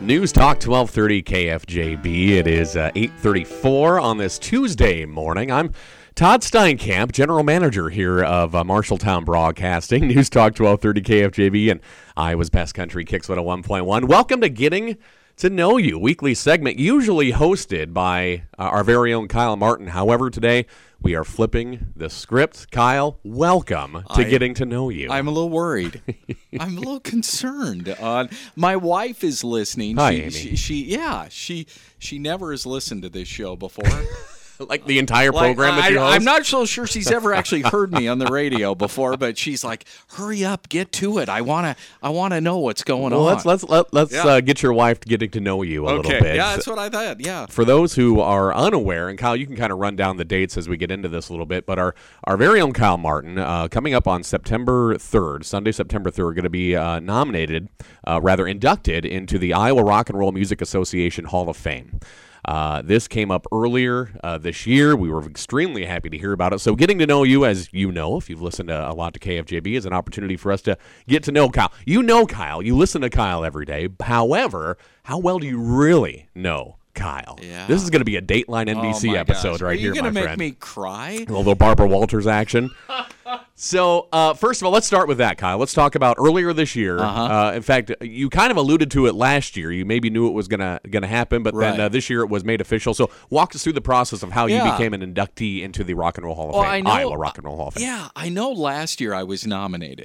News Talk 1230 KFJB. It is 8:34 on this Tuesday morning. I'm Todd Steinkamp, General Manager here of Marshalltown Broadcasting. News Talk 1230 KFJB and Iowa's Best Country Kicks 101.1. Welcome to Getting to Know You, weekly segment usually hosted by our very own Kyle Martin. However, today we are flipping the script. Kyle, welcome to Getting to Know You. I'm a little worried. I'm a little concerned. My wife is listening. Hi, Amy. She never has listened to this show before. Like the entire program that you host? I'm not so sure she's ever actually heard me on the radio before, but she's like, "Hurry up, get to it. I wanna know what's going on." Let's get your wife getting to know you a little bit. Yeah, that's what I thought. Yeah. For those who are unaware, and Kyle, you can kind of run down the dates as we get into this a little bit, but our very own Kyle Martin, coming up on September 3rd, Sunday, September 3rd, going to be inducted into the Iowa Rock and Roll Music Association Hall of Fame. This came up earlier this year. We were extremely happy to hear about it. So getting to know you, as you know, if you've listened a lot to KFJB, is an opportunity for us to get to know Kyle. You know Kyle. You listen to Kyle every day. However, how well do you really know Kyle? Yeah. This is going to be a Dateline NBC episode right here, my friend. Are you going to make me cry? A little Barbara Walters action. So, first of all, let's start with that, Kyle. Let's talk about earlier this year. In fact, you kind of alluded to it last year. You maybe knew it was gonna happen, but then this year it was made official. So, walk us through the process of how you became an inductee into the Rock and Roll Hall of Fame, Iowa Rock and Roll Hall of Fame. Yeah, I know last year I was nominated.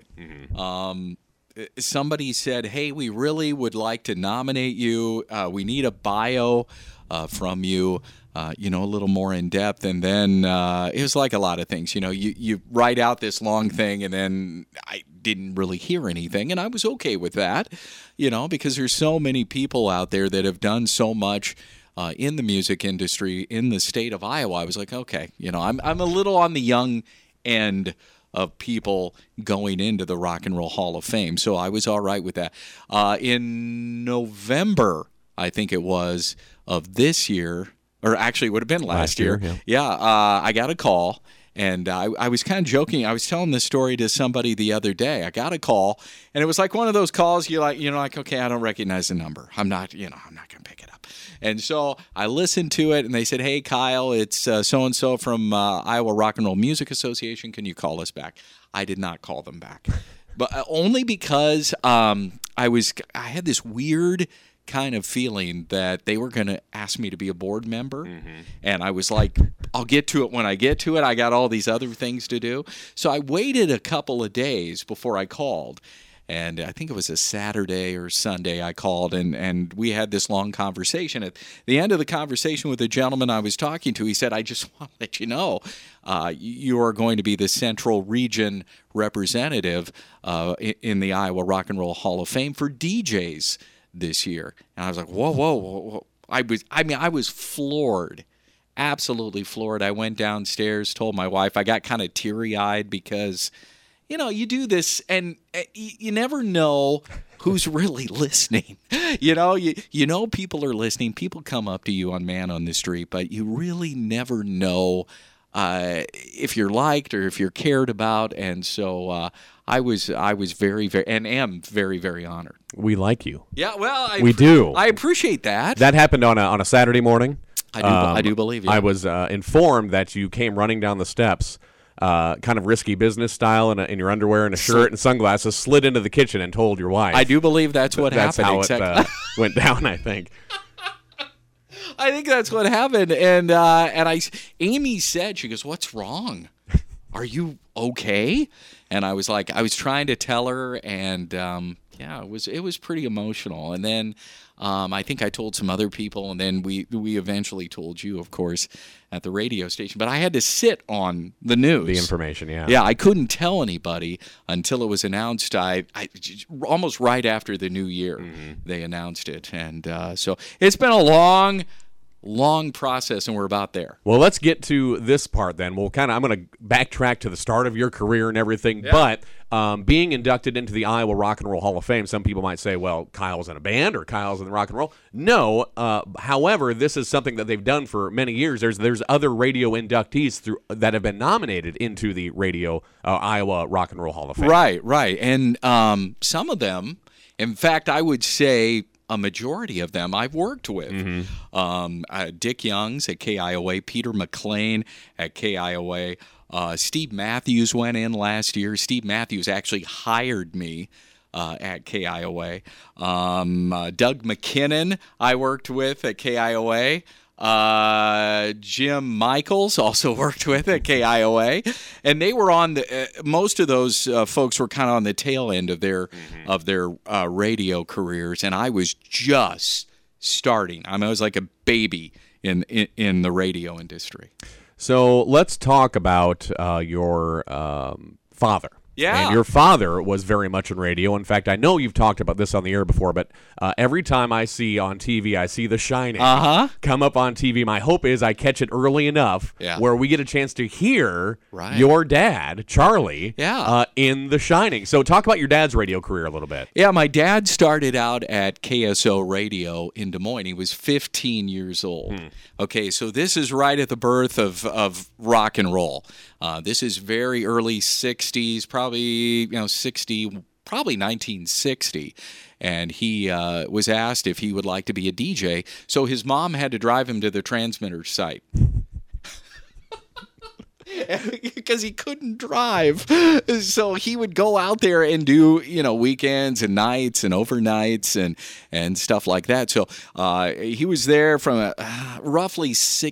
Somebody said, "Hey, we really would like to nominate you. We need a bio from you." A little more in depth, and then it was like a lot of things. You write out this long thing, and then I didn't really hear anything, and I was okay with that, because there's so many people out there that have done so much in the music industry in the state of Iowa. I was like, okay, I'm a little on the young end of people going into the Rock and Roll Hall of Fame, so I was all right with that. In November, I think it was, of this year. Or actually, it would have been last year. I got a call, and I was kind of joking. I was telling this story to somebody the other day. I got a call, and it was like one of those calls like, okay, I don't recognize the number. I'm not going to pick it up. And so I listened to it, and they said, "Hey, Kyle, it's so-and-so from Iowa Rock and Roll Music Association. Can you call us back?" I did not call them back, but only because I had this weird kind of feeling that they were going to ask me to be a board member. And I was like, I'll get to it when I get to it. I got all these other things to do. So I waited a couple of days before I called. And I think it was a Saturday or Sunday I called, and we had this long conversation. At the end of the conversation with the gentleman I was talking to, he said, "I just want to let you know you are going to be the Central Region representative in the Iowa Rock and Roll Hall of Fame for DJs this year." And I was like, whoa. I was floored, absolutely floored. I went downstairs, told my wife. I got kind of teary-eyed because, you do this and you never know who's really listening. People are listening. People come up to you on Man on the Street, but you really never know if you're liked or if you're cared about. And so I was very, very, and am very, very honored. We like you. Yeah, well, we do. I appreciate that. That happened on a Saturday morning. I do believe you. I was informed that you came running down the steps, kind of risky business style, in your underwear and a shirt and sunglasses, slid into the kitchen and told your wife. I do believe that's what happened. That's how it went down, I think. I think that's what happened, and Amy said, she goes, "What's wrong? Are you okay?" And I was like, I was trying to tell her, and it was pretty emotional. And then I think I told some other people, and then we eventually told you, of course, at the radio station. But I had to sit on the news, the information. Yeah, I couldn't tell anybody until it was announced. I almost right after the new year, they announced it, and so it's been a long process, and we're about there. Well, let's get to this part then. I'm going to backtrack to the start of your career and everything, but being inducted into the Iowa Rock and Roll Hall of Fame, some people might say, well, Kyle's in a band or Kyle's in rock and roll. No, however, this is something that they've done for many years. There's other radio inductees that have been nominated into the Iowa Rock and Roll Hall of Fame. Right, and some of them, in fact, I would say a majority of them I've worked with. Dick Youngs at KIOA, Peter McLean at KIOA. Steve Matthews went in last year. Steve Matthews actually hired me at KIOA. Doug McKinnon I worked with at KIOA. Jim Michaels also worked with at KIOA, and they were on the most of those folks were kind of on the tail end of their radio careers, and I was just starting. I was like a baby in the radio industry. So let's talk about your father. Yeah. And your father was very much in radio. In fact, I know you've talked about this on the air before, but every time I see on TV, I see The Shining come up on TV. My hope is I catch it early enough where we get a chance to hear your dad, Charlie, in The Shining. So talk about your dad's radio career a little bit. Yeah, my dad started out at KSO Radio in Des Moines. He was 15 years old. Okay, so this is right at the birth of rock and roll. This is very early 60s, probably 1960, and he was asked if he would like to be a DJ. So his mom had to drive him to the transmitter site because he couldn't drive. So he would go out there and do weekends and nights and overnights and stuff like that. So he was there from roughly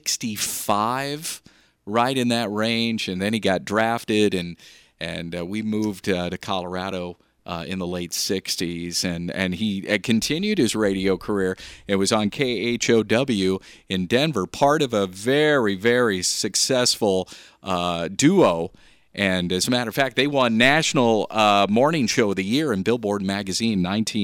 65. Right in that range, and then he got drafted, and we moved to Colorado in the late 60s, and he continued his radio career. It was on KHOW in Denver, part of a very, very successful duo. And as a matter of fact, they won National Morning Show of the Year in Billboard Magazine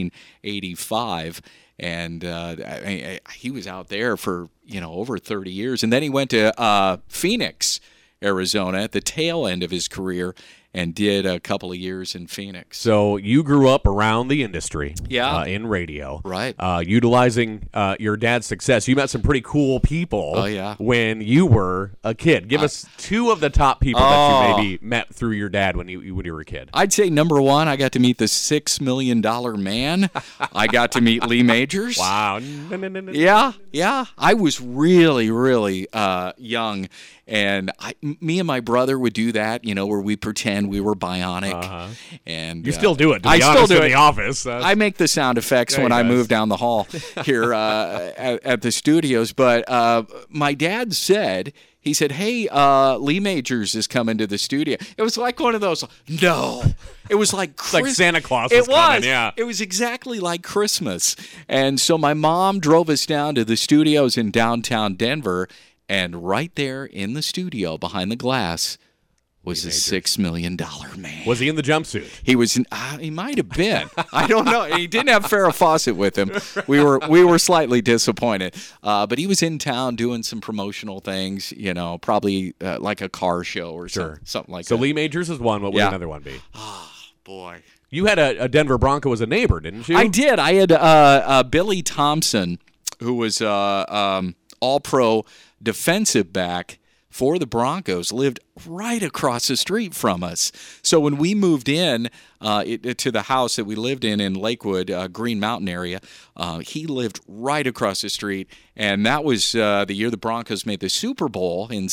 1985. And he was out there for, over 30 years. And then he went to Phoenix, Arizona at the tail end of his career and did a couple of years in Phoenix. So you grew up around the industry in radio. Right. Utilizing your dad's success. You met some pretty cool people when you were a kid. Give us two of the top people that you maybe met through your dad when you were a kid. I'd say number one, I got to meet the $6 Million Man. I got to meet Lee Majors. Wow. Yeah. I was really, really young. And me and my brother would do that, where we pretend we were bionic. And you still do it. I still do it in the office. I make the sound effects when I move down the hall here at the studios. But my dad said, he said, "Hey, Lee Majors is coming to the studio." It was like one of those. No, it was like like Santa Claus. It was coming, yeah. It was exactly like Christmas. And so my mom drove us down to the studios in downtown Denver. And right there in the studio behind the glass was the $6 Million Man. Was he in the jumpsuit? He was. He might have been. I don't know. He didn't have Farrah Fawcett with him. We were slightly disappointed. But he was in town doing some promotional things. Probably like a car show or something like that. So Lee Majors is one. What would another one be? Oh boy. You had a Denver Bronco as a neighbor, didn't you? I did. I had Billy Thompson, who was all-pro defensive back for the Broncos, lived right across the street from us. So when we moved in to the house that we lived in Lakewood, Green Mountain area, he lived right across the street. And that was the year the Broncos made the Super Bowl in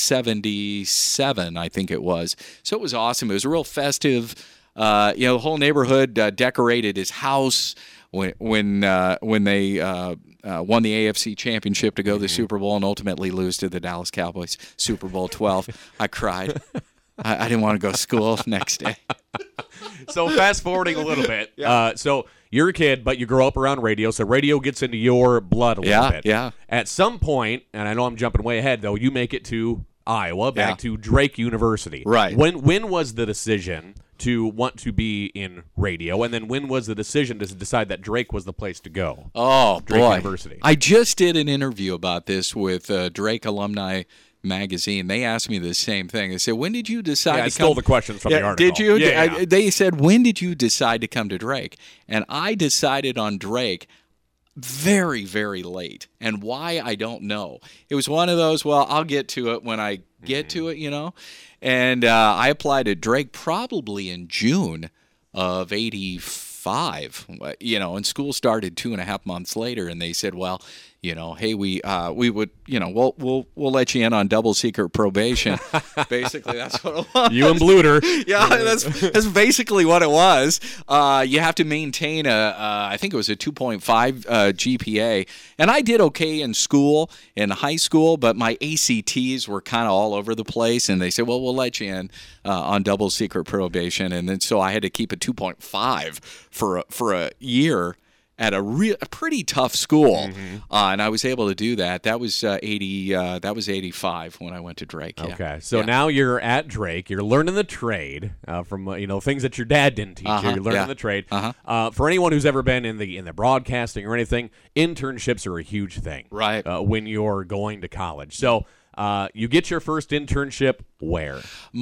77, I think it was. So it was awesome. It was real festive. The whole neighborhood decorated his house when they won the AFC Championship to go to the Super Bowl and ultimately lose to the Dallas Cowboys, Super Bowl 12. I cried. I didn't want to go to school next day. So fast forwarding a little bit. So you're a kid, but you grow up around radio, so radio gets into your blood a little bit. Yeah. At some point, and I know I'm jumping way ahead, though, you make it to Iowa, back to Drake University. Right. When was the decision to want to be in radio, and then when was the decision to decide that Drake was the place to go? Oh, Drake boy. University. I just did an interview about this with Drake Alumni Magazine. They asked me the same thing. They said, when did you decide to come? I stole the questions from the article. Did you? Yeah. They said, when did you decide to come to Drake? And I decided on Drake very, very late. And why, I don't know. It was one of those, well, I'll get to it when I get to it, And I applied to Drake probably in June of 84. 5, and school started 2.5 months later, and they said, well, hey, we would, we'll let you in on double secret probation. Basically, that's what it was. You and Bluter. Yeah, that's basically what it was. You have to maintain I think it was a 2.5 GPA, and I did okay in school, in high school, but my ACTs were kind of all over the place, and they said, well, we'll let you in on double secret probation, and then so I had to keep a 2.5 for a year at a pretty tough school, and I was able to do that. That was 80. That was 85 when I went to Drake. Yeah. Okay, so now you're at Drake. You're learning the trade from things that your dad didn't teach you. You're learning the trade. For anyone who's ever been in the broadcasting or anything, internships are a huge thing. Right. When you're going to college, so. You get your first internship where?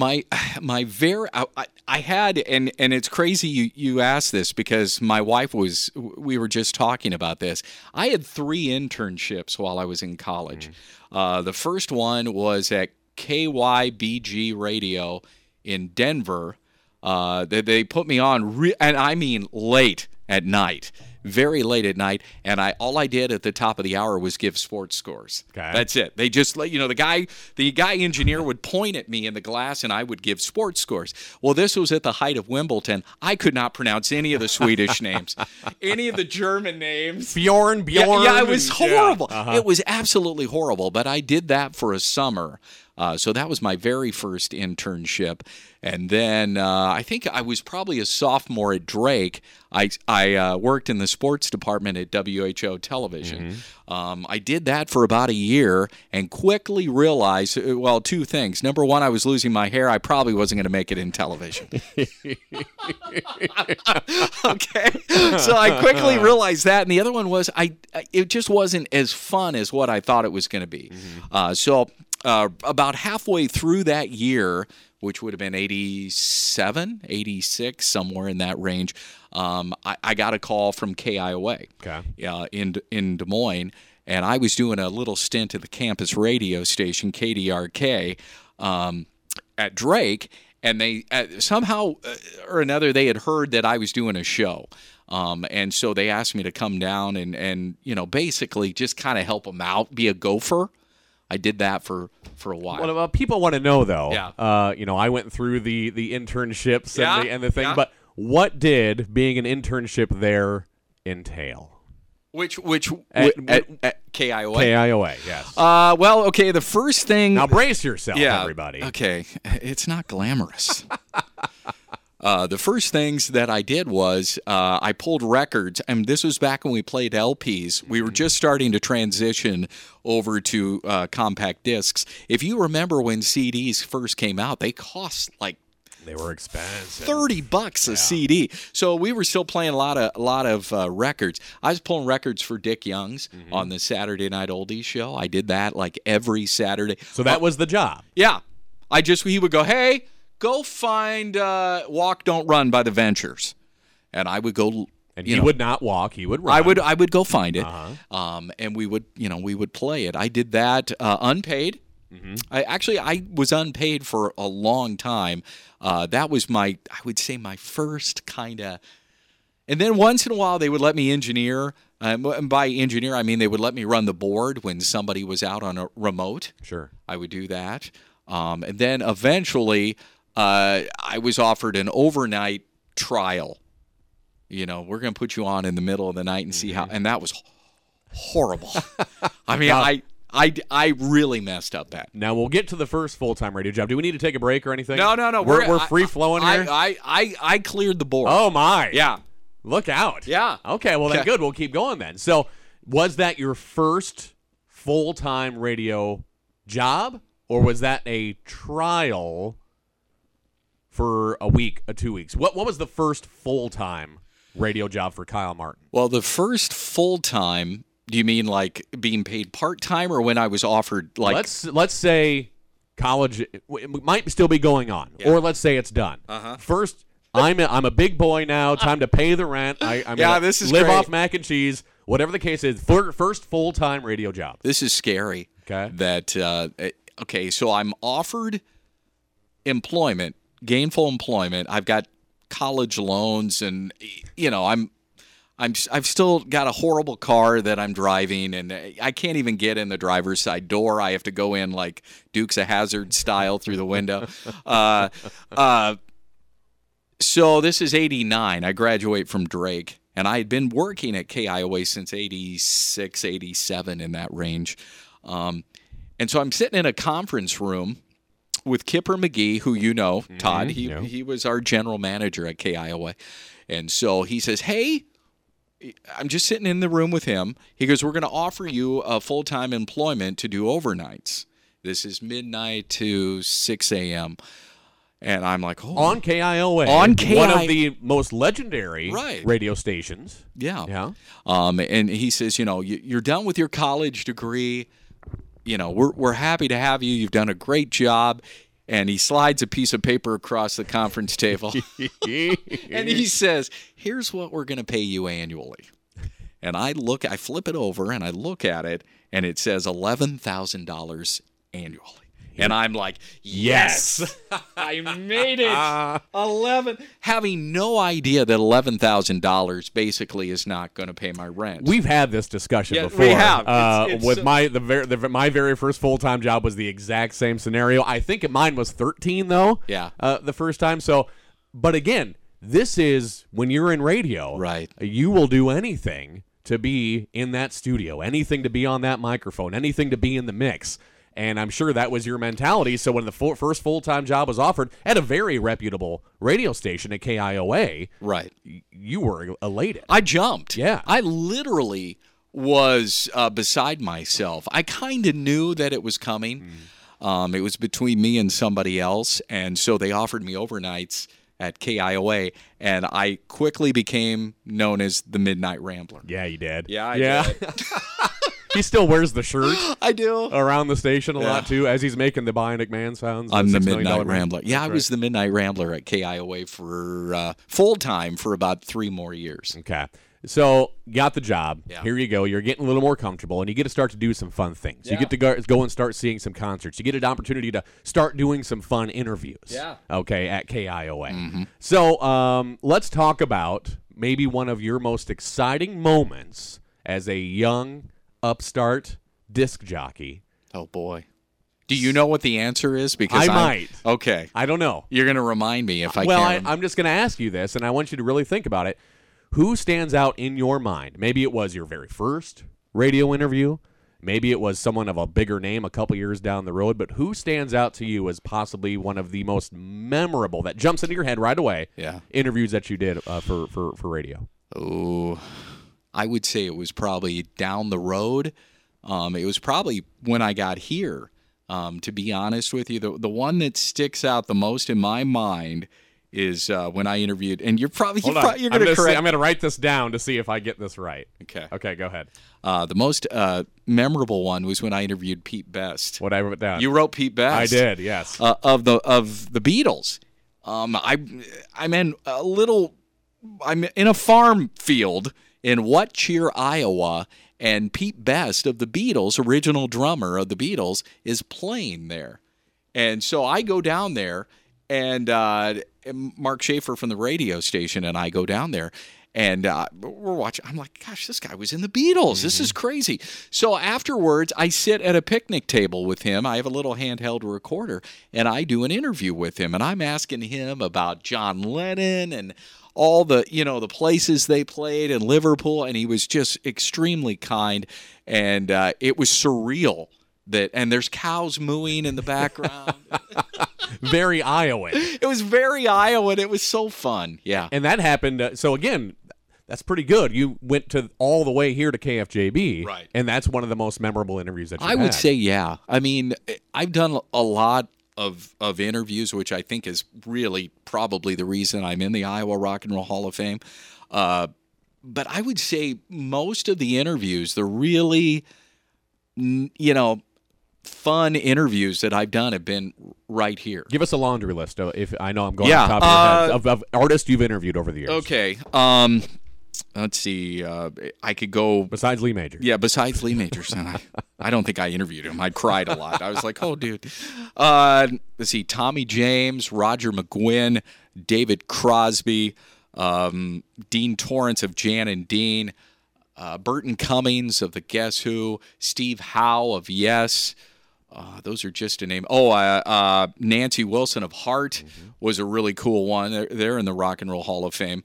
I had, and it's crazy you asked this because my wife we were just talking about this. I had 3 internships while I was in college. The first one was at KYBG Radio in Denver. They put me on, and I mean late at night. Very late at night, and all I did at the top of the hour was give sports scores. Okay. That's it. They just the guy engineer would point at me in the glass, and I would give sports scores. Well, this was at the height of Wimbledon. I could not pronounce any of the Swedish names, any of the German names. Bjorn. Yeah, it was horrible. Yeah. It was absolutely horrible. But I did that for a summer. So that was my very first internship. And then I think I was probably a sophomore at Drake. I worked in the sports department at WHO Television. I did that for about a year and quickly realized, 2 things. Number one, I was losing my hair. I probably wasn't going to make it in television. Okay. So I quickly realized that. And the other one was it just wasn't as fun as what I thought it was going to be. So about halfway through that year, which would have been 87, 86, somewhere in that range, I got a call from KIOA in Des Moines, and I was doing a little stint at the campus radio station, KDRK, at Drake, and they somehow or another, they had heard that I was doing a show. And so they asked me to come down and basically just kind of help them out, be a gopher. I did that for a while. Well, people want to know, though. Yeah. I went through the internships and the thing, yeah. But what did being an internship there entail? Which at KIOA? KIOA, yes. Okay, the first thing... Now brace yourself, everybody. Okay, it's not glamorous. The first things that I did was I pulled records, and this was back when we played LPs. We were just starting to transition over to compact discs. If you remember when CDs first came out, they cost like they were expensive. $30 a CD. So we were still playing a lot of records. I was pulling records for Dick Young's on the Saturday Night Oldies show. I did that like every Saturday. So that was the job. Yeah. He would go, hey, go find Walk, Don't Run by the Ventures. And I would go. And he would not walk, he would run. I would go find it. And we would play it. I did that unpaid. I was unpaid for a long time. That was I would say my first kind of, and then once in a while they would let me engineer. And by engineer, I mean they would let me run the board when somebody was out on a remote. Sure. I would do that. And then eventually I was offered an overnight trial. We're going to put you on in the middle of the night and see how, and that was horrible. I mean, I really messed up that. Now we'll get to the first full-time radio job. Do we need to take a break or anything? No. We're free flowing here. I cleared the board. Oh my! Yeah. Look out. Yeah. Okay. Well, then good. We'll keep going then. So, was that your first full-time radio job, or was that a trial for a week, 2 weeks? What was the first full-time radio job for Kyle Martin? Well, the first full-time. Do you mean like being paid part-time or when I was offered like... Let's say college it might still be going on, or let's say it's done. First, I'm a big boy now. Time to pay the rent. I'm this is live great. off mac and cheese. Whatever the case is, first full-time radio job. This is scary. Okay. So I'm offered employment, gainful employment. I've got college loans, and I've still got a horrible car that I'm driving, and I can't even get in the driver's side door. I have to go in like Dukes of Hazzard style through the window. So this is 89. I graduate from Drake, and I had been working at KIOA since 86, 87, in that range. And so I'm sitting in a conference room with Kipper McGee, who you know, Todd. He was our general manager at KIOA. And so he says, hey, I'm just sitting in the room with him. He goes, we're going to offer you a full-time employment to do overnights. This is midnight to 6 a.m., and I'm like, oh. On KIOA. On KIOA. One of the most legendary radio stations. Yeah. And he says, you're done with your college degree. We're happy to have you. You've done a great job. And he slides a piece of paper across the conference table. And he says, here's what we're going to pay you annually. And I flip it over, and I look at it, and it says $11,000 annually. And I'm like, yes, I made it. 11, having no idea that $11,000 basically is not going to pay my rent. We've had this discussion before. We have. With my very first full-time job was the exact same scenario. I think mine was 13 though. Yeah. The first time. So, but again, this is when you're in radio. Right. You will do anything to be in that studio, anything to be on that microphone, anything to be in the mix. And I'm sure that was your mentality. So when the first full-time job was offered at a very reputable radio station at KIOA, right, you were elated. I jumped. Yeah. I literally was beside myself. I kind of knew that it was coming. It was between me and somebody else, and so they offered me overnights at KIOA, and I quickly became known as the Midnight Rambler. Yeah, you did. Yeah, I did. He still wears the shirt. I do. Around the station a lot, too, as he's making the Bionic Man sounds. I'm the Midnight Rambler. Yeah, I was the Midnight Rambler at KIOA for full-time for about 3 more years. Okay. So, got the job. Yeah. Here you go. You're getting a little more comfortable, and you get to start to do some fun things. You get to go and start seeing some concerts. You get an opportunity to start doing some fun interviews. Yeah. Okay, at KIOA. So, let's talk about maybe one of your most exciting moments as a young upstart disc jockey. Oh, boy. Do you know what the answer is? Because I might. Okay. I don't know. You're going to remind me if I can. Well, I'm just going to ask you this, and I want you to really think about it. Who stands out in your mind? Maybe it was your very first radio interview. Maybe it was someone of a bigger name a couple years down the road. But who stands out to you as possibly one of the most memorable, that jumps into your head right away, interviews that you did for radio? Oh, I would say it was probably down the road. It was probably when I got here, to be honest with you. The one that sticks out the most in my mind is when I interviewed, and you're going to correct. I'm going to write this down to see if I get this right. Okay, go ahead. The most memorable one was when I interviewed Pete Best. What I wrote down. You wrote Pete Best. I did, yes. Of the Beatles. I'm in a farm field in What Cheer, Iowa, and Pete Best of the Beatles, original drummer of the Beatles, is playing there. And so I go down there, and Mark Schaefer from the radio station and I go down there, and we're watching. I'm like, gosh, this guy was in the Beatles. This is crazy. So afterwards, I sit at a picnic table with him. I have a little handheld recorder, and I do an interview with him, and I'm asking him about John Lennon and all the places they played in Liverpool, and he was just extremely kind, and it was surreal. And there's cows mooing in the background. Very Iowan. It was very Iowan. It was so fun. Yeah. And that happened. So, again, that's pretty good. You went all the way here to KFJB. Right. And that's one of the most memorable interviews that you've had. I would say, yeah. I mean, I've done a lot of interviews, which I think is really probably the reason I'm in the Iowa Rock and Roll Hall of Fame. But I would say most of the interviews, the really, fun interviews that I've done have been right here. Give us a laundry list, if I know I'm going off the top of your head, of artists you've interviewed over the years. Okay. Let's see. I could go... Besides Lee Majors. Yeah, besides Lee Majors. And I don't think I interviewed him. I cried a lot. I was like, oh, dude. Let's see. Tommy James, Roger McGuinn, David Crosby, Dean Torrance of Jan and Dean, Burton Cummings of the Guess Who, Steve Howe of Yes. Those are just a name. Nancy Wilson of Heart was a really cool one. They're in the Rock and Roll Hall of Fame.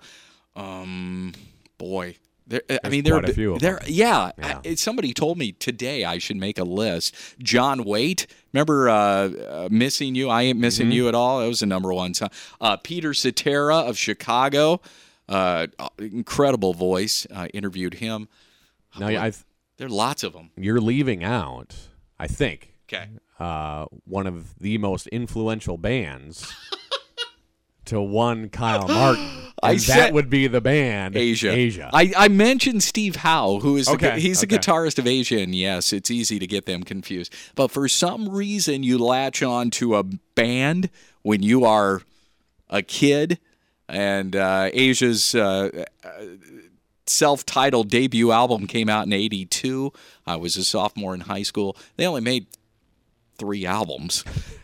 Boy. There quite a few of them. Yeah. Somebody told me today I should make a list. John Waite, remember Missing You? I Ain't Missing You at All. That was the number one song. Peter Cetera of Chicago, incredible voice. Interviewed him. Now, there are lots of them. You're leaving out, I think, Okay. one of the most influential bands to one Kyle Martin. And that would be the band Asia. I mentioned Steve Howe, who is he's the guitarist of Asia, and yes, it's easy to get them confused. But for some reason, you latch on to a band when you are a kid, and Asia's self-titled debut album came out in '82. I was a sophomore in high school. They only made 3 albums.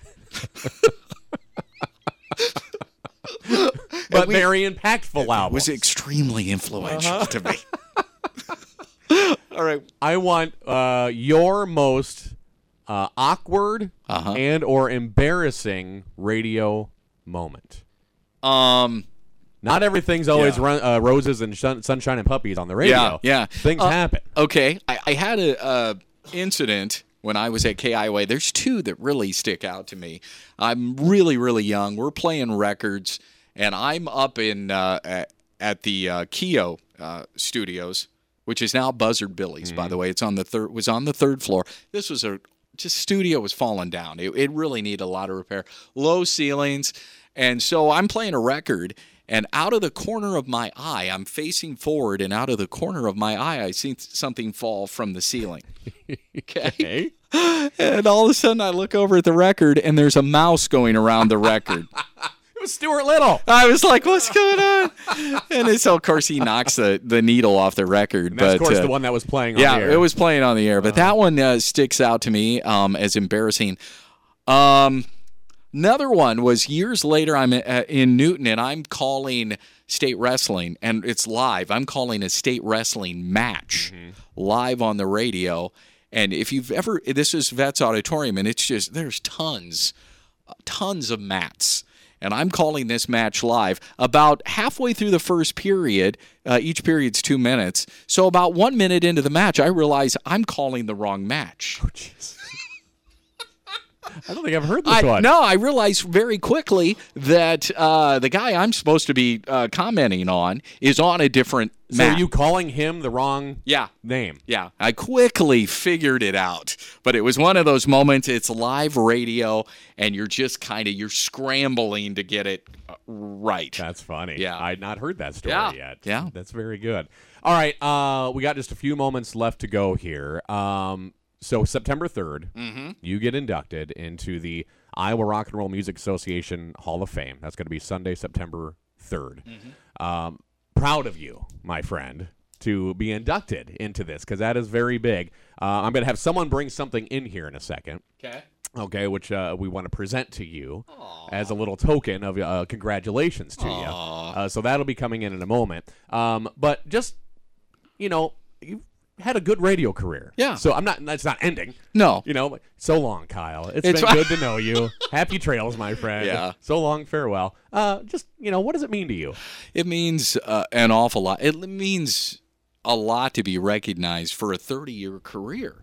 But very impactful album. Was extremely influential to me. All right. I want your most awkward and or embarrassing radio moment. Not everything's always roses and sunshine and puppies on the radio. Yeah. Things happen. Okay. I had a incident when I was at KIOA. There's 2 that really stick out to me. I'm really, really young. We're playing records, and I'm up in at the Keo studios, which is now Buzzard Billy's, by the way. It's on the third floor. This was studio was falling down. It really needed a lot of repair. Low ceilings. And so I'm playing a record, and out of the corner of my eye, I'm facing forward, and out of the corner of my eye, I see something fall from the ceiling. Okay? And all of a sudden, I look over at the record, and there's a mouse going around the record. It was Stuart Little. I was like, what's going on? And so, of course, he knocks the needle off the record. And that's, of course, the one that was playing on the air. Yeah, it was playing on the air. But that one sticks out to me as embarrassing. Another one was years later. I'm in Newton, and I'm calling state wrestling, and it's live. I'm calling a state wrestling match live on the radio. And if you've ever, this is Vets Auditorium, and it's just, there's tons of mats. And I'm calling this match live. About halfway through the first period, each period's 2 minutes. So about 1 minute into the match, I realize I'm calling the wrong match. Oh, jeez. I don't think I've heard this one. No, I realized very quickly that the guy I'm supposed to be commenting on is on a different So map. are you calling him the wrong name? Yeah, I quickly figured it out. But it was one of those moments, it's live radio, and you're just you're scrambling to get it right. That's funny. Yeah. I'd not heard that story yet. Yeah. That's very good. All right, we got just a few moments left to go here. So September 3rd, you get inducted into the Iowa Rock and Roll Music Association Hall of Fame. That's going to be Sunday, September 3rd. Proud of you, my friend, to be inducted into this, because that is very big. I'm going to have someone bring something in here in a second. Okay, which we want to present to you as a little token of congratulations to you. So that'll be coming in a moment. But just, you've had a good radio career. Yeah. So it's not ending. No. So long, Kyle. It's been good to know you. Happy trails, my friend. Yeah. So long, farewell. Just, what does it mean to you? It means an awful lot. It means a lot to be recognized for a 30-year career.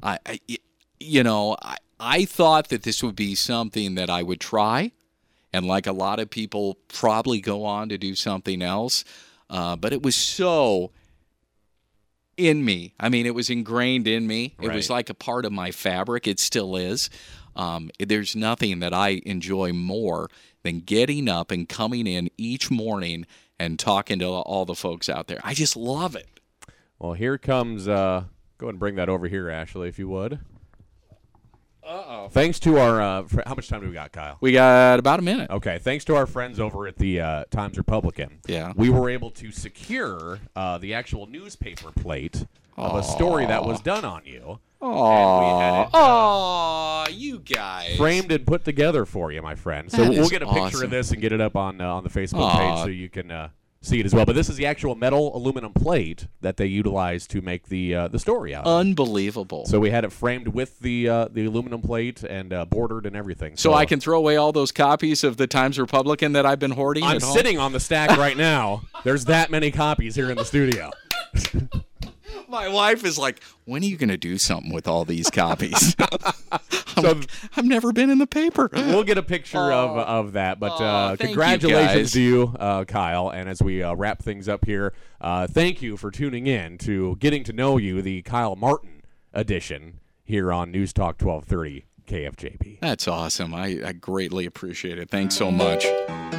I thought that this would be something that I would try, and like a lot of people, probably go on to do something else. But it was so in me. I mean, it was ingrained in me. It was like a part of my fabric. It still is. There's nothing that I enjoy more than getting up and coming in each morning and talking to all the folks out there. I just love it. Well, here comes, go ahead and bring that over here, Ashley, if you would. Uh-oh. Thanks to our, how much time do we got, Kyle? We got about a minute. Okay, thanks to our friends over at the Times-Republican. Yeah. We were able to secure the actual newspaper plate of a story that was done on you. Oh, you guys. Framed and put together for you, my friend. So That we'll is get a picture awesome. of this and get it up on the Facebook page so you can see it as well. But this is the actual metal aluminum plate that they utilize to make the story out. Unbelievable. So we had it framed with the aluminum plate and bordered and everything. So I can throw away all those copies of the Times Republican that I've been hoarding I'm at home? sitting on the stack right now. There's that many copies here in the studio. My wife is like, when are you going to do something with all these copies? So I've never been in the paper. we'll get a picture of that. But thank you, congratulations guys. to you, Kyle. And as we wrap things up here, thank you for tuning in to Getting to Know You, the Kyle Martin edition here on News Talk 1230 KFJB. That's awesome. I greatly appreciate it. Thanks so much.